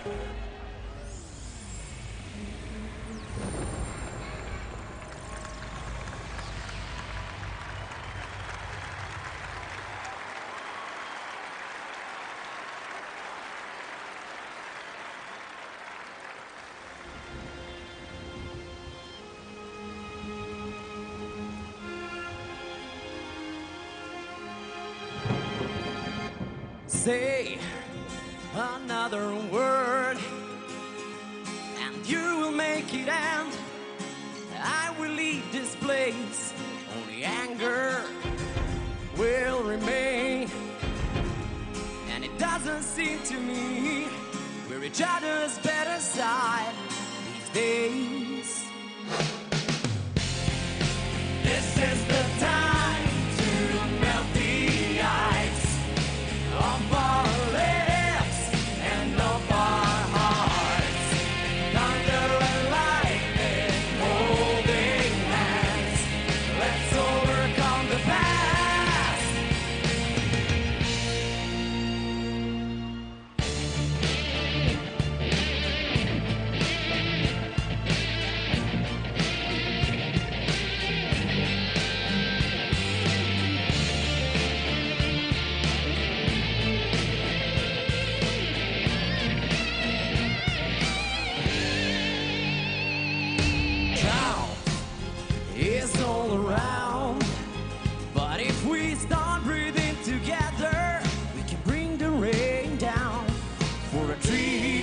Say another word and you will make it end. I will leave this place, only anger will remain. And it doesn't seem to me we're each other's better side these days. This is the time to melt the ice of our lips and of our hearts. Thunder and lightning holding hands. Let's overcome the past. Is all around, but if we start breathing together, we can bring the rain down for a tree.